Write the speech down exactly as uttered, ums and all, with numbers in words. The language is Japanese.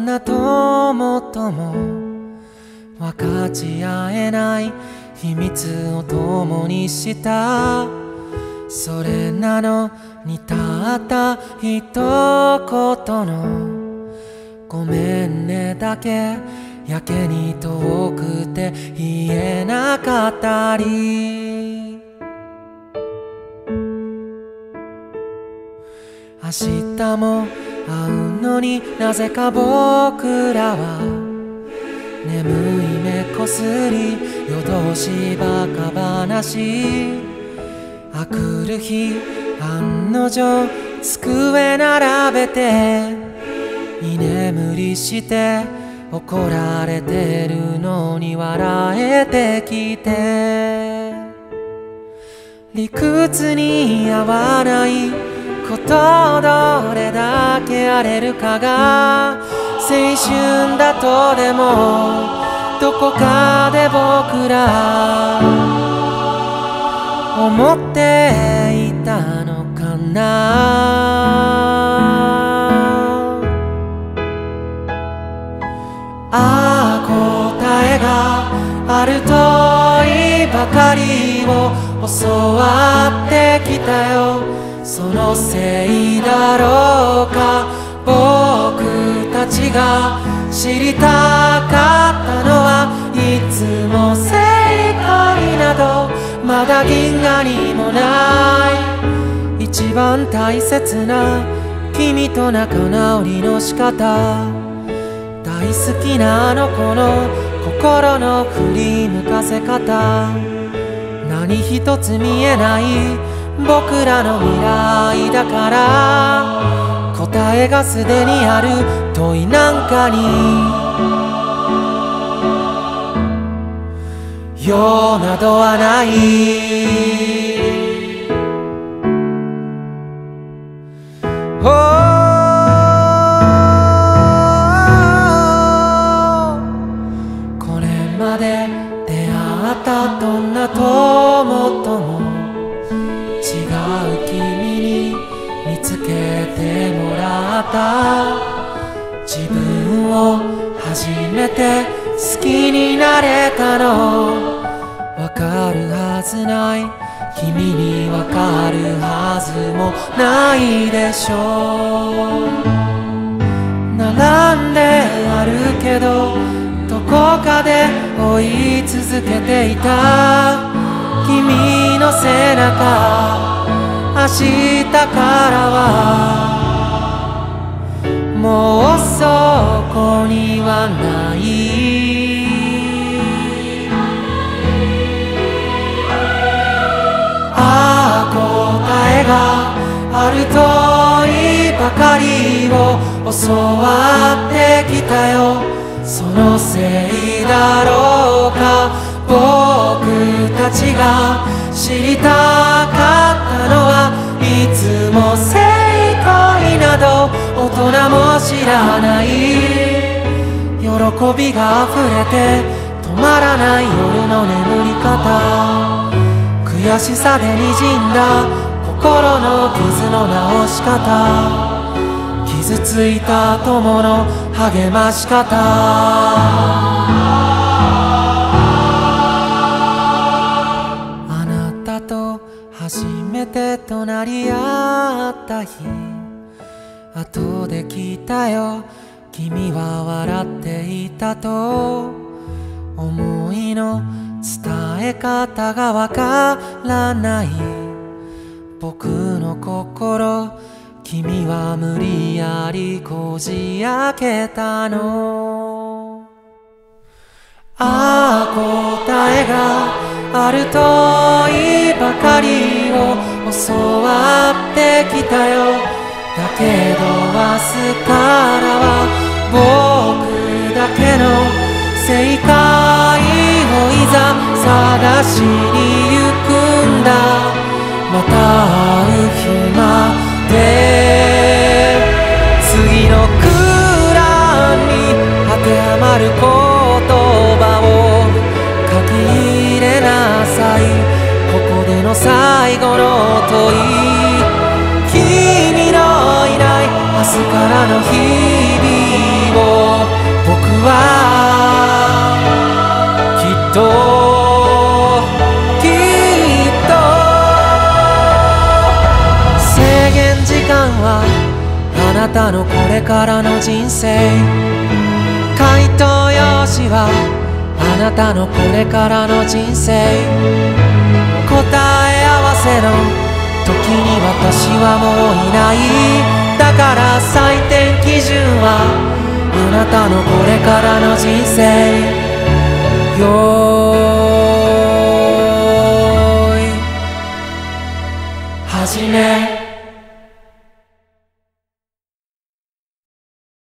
んな友とも分かち合えない秘密を共にした。それなのにたった一言のごめんねだけやけに遠くて言えなかったり、明日も会うのになぜか僕らは眠い目こすり夜通しバカ話。あくる日案の定机並べて居眠りして怒られてるのに笑えてきて、理屈に合わないことどれだけ荒れるかが青春だとでもどこかで僕ら思っていたのかな。ああ答えがあるといいばかりを教わってきたよ。そのせいだろうか、僕たちが知りたかったのはいつも正解などまだ銀河にもない。一番大切な君と仲直りの仕方、大好きなあの子の心の振り向かせ方、何一つ見えない僕らの未来だから、答えがすでにある問いなんかに用などはない。これまで出会ったどんな友とも違う君に見つけてもらった。自分を初めて好きになれたのわかるはずない、君にわかるはずもないでしょう。並んであるけどどこかで追い続けていた君の背中、明日からはもうそこにはない。ああ答えがあるといいばかりを教わってきたよ。そのせいだろうか、僕たちが知りたかったのはいつも正解など大人も知らない。喜びが溢れて止まらない夜の眠り方、悔しさでにじんだ心の傷の治し方、傷ついた友の励まし方。あなたと初めて隣り合った日、後で聞いたよ、君は笑っていたと。思いの伝え方がわからない僕の心、君は無理やりこじ開けたの。ああ答えがあるといいばかりを教わってきたよ。だけど明日からは僕だけの正解をいざ探しに行くんだ。また会う日まで次の空欄に当てはまる言葉を書き入れなさい。ここでの最後の問い、君のいない明日からの日々をなたのこれからの人生。回答用紙はあなたのこれからの人生。答え合わせの時に私はもういない。だから採点基準はあなたのこれからの人生。よーい始め